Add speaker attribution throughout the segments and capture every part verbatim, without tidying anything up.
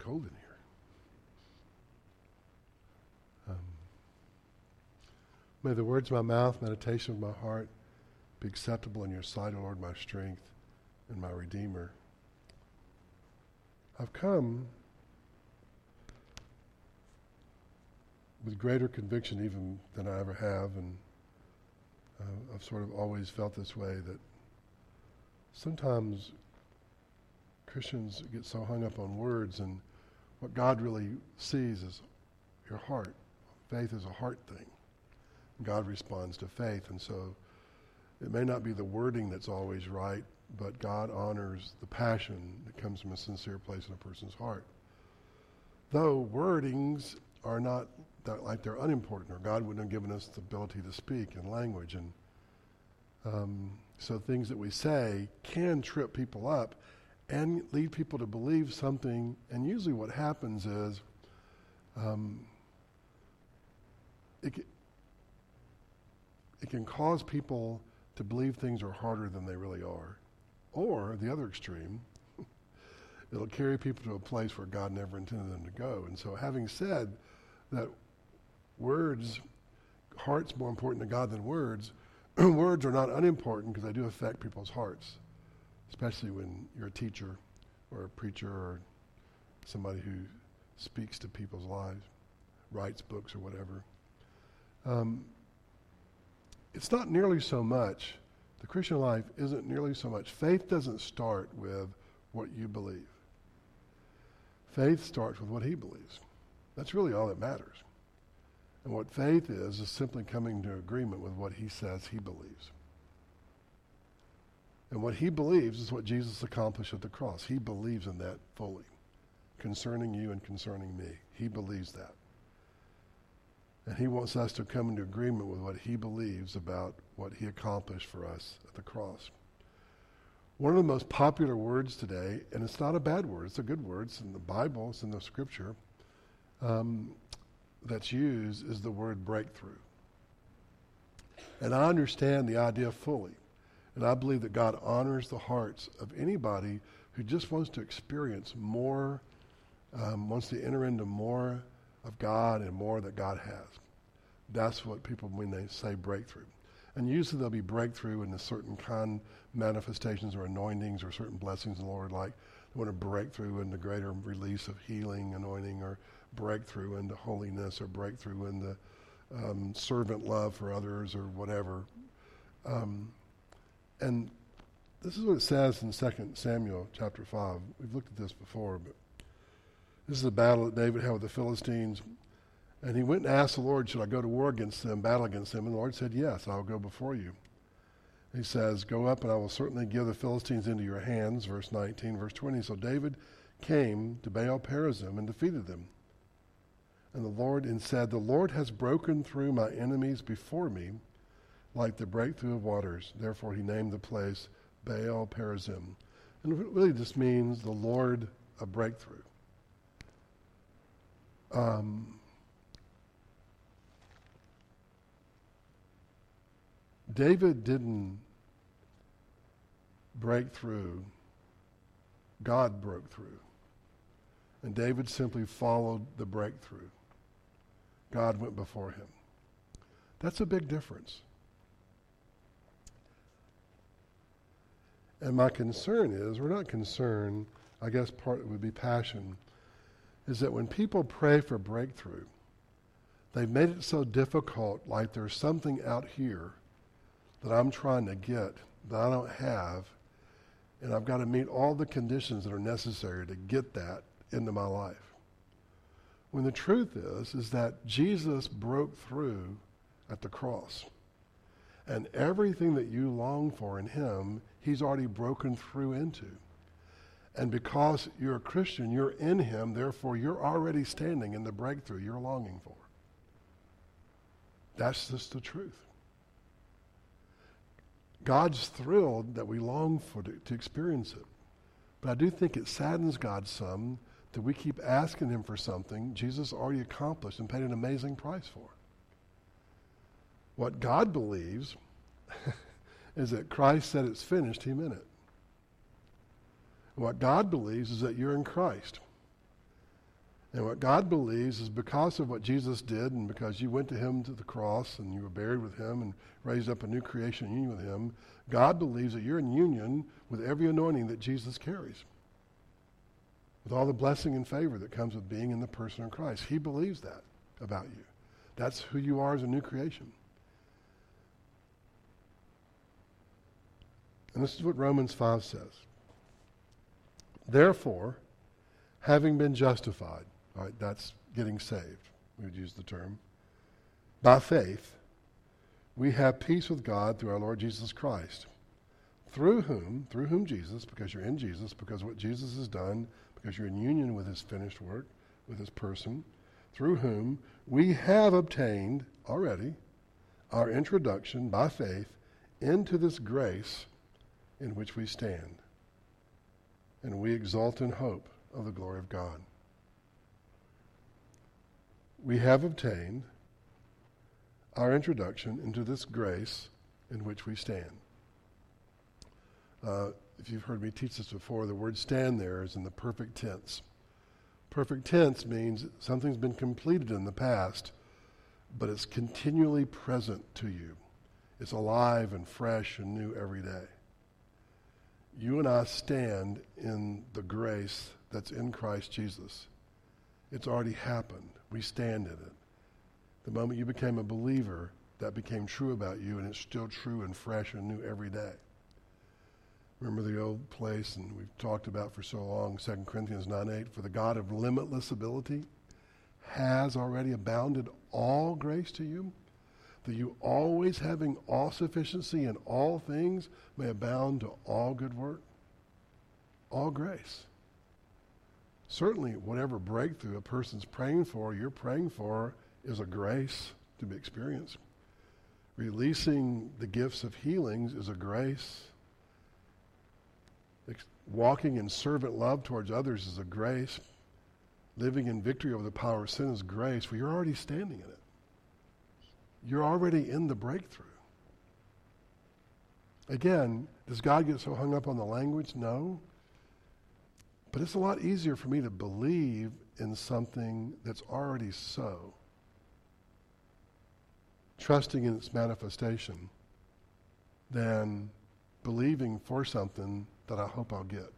Speaker 1: cold in here. Um, may the words of my mouth, meditation of my heart be acceptable in your sight, O Lord, my strength and my Redeemer. I've come with greater conviction even than I ever have, and uh, I've sort of always felt this way, that sometimes Christians get so hung up on words, and what God really sees is your heart. Faith is a heart thing. God responds to faith, and so it may not be the wording that's always right, but God honors the passion that comes from a sincere place in a person's heart. Though wordings are not that, like they're unimportant, or God wouldn't have given us the ability to speak in language, and um, so things that we say can trip people up and lead people to believe something, and usually what happens is um, it, it can cause people to believe things are harder than they really are. Or, the other extreme, it'll carry people to a place where God never intended them to go. And so having said that words, heart's more important to God than words, words are not unimportant because they do affect people's hearts, especially when you're a teacher or a preacher or somebody who speaks to people's lives, writes books or whatever. Um, it's not nearly so much, the Christian life isn't nearly so much, faith doesn't start with what you believe. Faith starts with what he believes. That's really all that matters. And what faith is, is simply coming to agreement with what he says he believes. And what he believes is what Jesus accomplished at the cross. He believes in that fully, concerning you and concerning me. He believes that. And he wants us to come into agreement with what he believes about what he accomplished for us at the cross. One of the most popular words today, and it's not a bad word, it's a good word, it's in the Bible, it's in the scripture, um, that's used is the word breakthrough. And I understand the idea fully. And I believe that God honors the hearts of anybody who just wants to experience more, um, wants to enter into more of God and more that God has. That's what people mean when they say breakthrough. And usually there'll be breakthrough in a certain kind manifestations or anointings or certain blessings in the Lord, like they want to break through into greater release of healing, anointing, or breakthrough into holiness, or breakthrough into um, servant love for others, or whatever. Um, and this is what it says in Second Samuel chapter five. We've looked at this before, but this is a battle that David had with the Philistines. And he went and asked the Lord, should I go to war against them, battle against them? And the Lord said, yes, I'll go before you. He says, go up and I will certainly give the Philistines into your hands, verse nineteen, verse twenty. So David came to Baal Perazim and defeated them. And the Lord and said, the Lord has broken through my enemies before me like the breakthrough of waters. Therefore he named the place Baal Perazim. And it really just means the Lord a breakthrough. Um, David didn't break through. God broke through. And David simply followed the breakthrough. God went before him. That's a big difference. And my concern is, we're not concerned, I guess part would be passion, is that when people pray for breakthrough, they've made it so difficult, like there's something out here that I'm trying to get that I don't have, and I've got to meet all the conditions that are necessary to get that into my life. When the truth is, is that Jesus broke through at the cross. And everything that you long for in him, he's already broken through into. And because you're a Christian, you're in him, therefore you're already standing in the breakthrough you're longing for. That's just the truth. God's thrilled that we long for to, to experience it. But I do think it saddens God some that we keep asking him for something Jesus already accomplished and paid an amazing price for. What God believes is that Christ said it's finished, he meant it. What God believes is that you're in Christ. And what God believes is because of what Jesus did and because you went to him to the cross and you were buried with him and raised up a new creation in union with him, God believes that you're in union with every anointing that Jesus carries, with all the blessing and favor that comes with being in the person of Christ. He believes that about you. That's who you are as a new creation. And this is what Romans five says. Therefore, having been justified, all right, that's getting saved, we would use the term, by faith, we have peace with God through our Lord Jesus Christ, through whom, through whom Jesus, because you're in Jesus, because of what Jesus has done, because you're in union with his finished work, with his person, through whom we have obtained already our introduction by faith into this grace in which we stand. And we exult in hope of the glory of God. We have obtained our introduction into this grace in which we stand. Uh, if you've heard me teach this before, the word stand there is in the perfect tense. Perfect tense means something's been completed in the past, but it's continually present to you. It's alive and fresh and new every day. You and I stand in the grace that's in Christ Jesus. It's already happened. We stand in it. The moment you became a believer, that became true about you, and it's still true and fresh and new every day. Remember the old place, and we've talked about for so long, Second Corinthians nine eight, for the God of limitless ability has already abounded all grace to you, that you always having all sufficiency in all things may abound to all good work. All grace. Certainly whatever breakthrough a person's praying for, you're praying for, is a grace to be experienced. Releasing the gifts of healings is a grace. Ex- walking in servant love towards others is a grace. Living in victory over the power of sin is grace. Well, you're already standing in it. You're already in the breakthrough. Again, does God get so hung up on the language? No. But it's a lot easier for me to believe in something that's already so, trusting in its manifestation, than believing for something that I hope I'll get.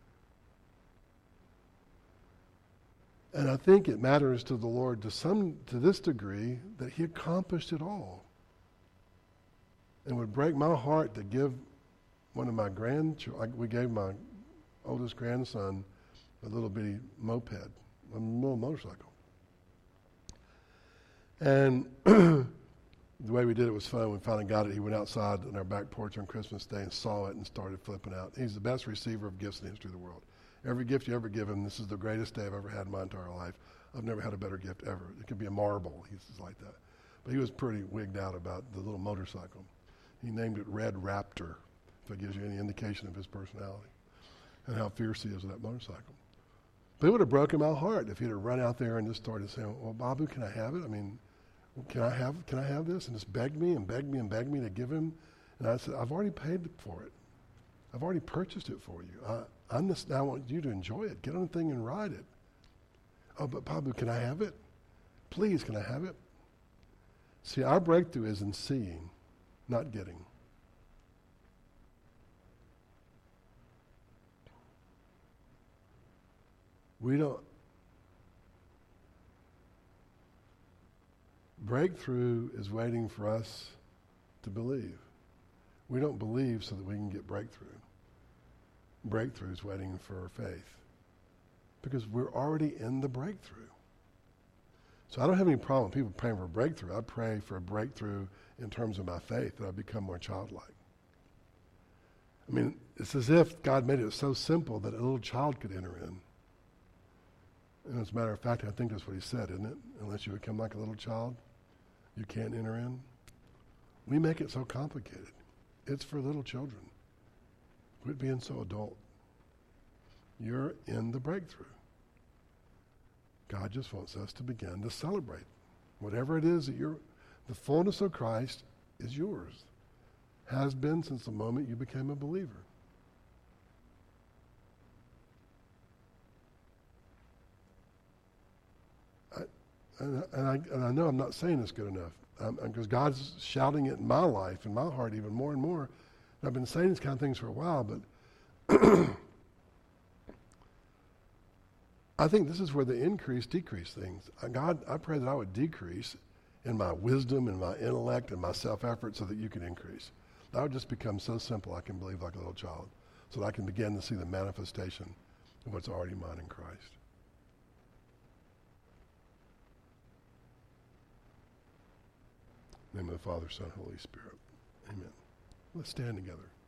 Speaker 1: And I think it matters to the Lord to some, to this degree, that he accomplished it all. And it would break my heart to give one of my grandchildren, we gave my oldest grandson a little bitty moped, a little motorcycle. And the way we did it was fun. We finally got it. He went outside on our back porch on Christmas Day and saw it and started flipping out. He's the best receiver of gifts in the history of the world. Every gift you ever give him, this is the greatest day I've ever had in my entire life. I've never had a better gift ever. It could be a marble. He's like that. But he was pretty wigged out about the little motorcycle. He named it Red Raptor, if that gives you any indication of his personality and how fierce he is with that motorcycle. But it would have broken my heart if he'd have run out there and just started saying, well, Babu, can I have it? I mean, can I have can I have this? And just begged me and begged me and begged me to give him. And I said, I've already paid for it. I've already purchased it for you. I, I'm just now want you to enjoy it. Get on the thing and ride it. Oh, but Babu, can I have it? Please, can I have it? See, our breakthrough is in seeing, not getting. We don't. Breakthrough is waiting for us to believe. We don't believe so that we can get breakthrough. Breakthrough is waiting for faith, because we're already in the breakthrough. So I don't have any problem with people praying for a breakthrough. I pray for a breakthrough in terms of my faith, that I become more childlike. I mean, it's as if God made it so simple that a little child could enter in. And as a matter of fact, I think that's what he said, isn't it? Unless you become like a little child, you can't enter in. We make it so complicated. It's for little children. Quit being so adult. You're in the breakthrough. God just wants us to begin to celebrate. Whatever it is that you're, the fullness of Christ is yours. Has been since the moment you became a believer. and, and, I, and I know I'm not saying this good enough, because um, God's shouting it in my life, in my heart, even more and more. And I've been saying these kind of things for a while, but I think this is where the increase, decrease things. Uh, God, I pray that I would decrease in my wisdom and my intellect and my self-effort so that you can increase. That would just become so simple I can believe like a little child, so that I can begin to see the manifestation of what's already mine in Christ. In the name of the Father, Son, Holy Spirit. Amen. Let's stand together.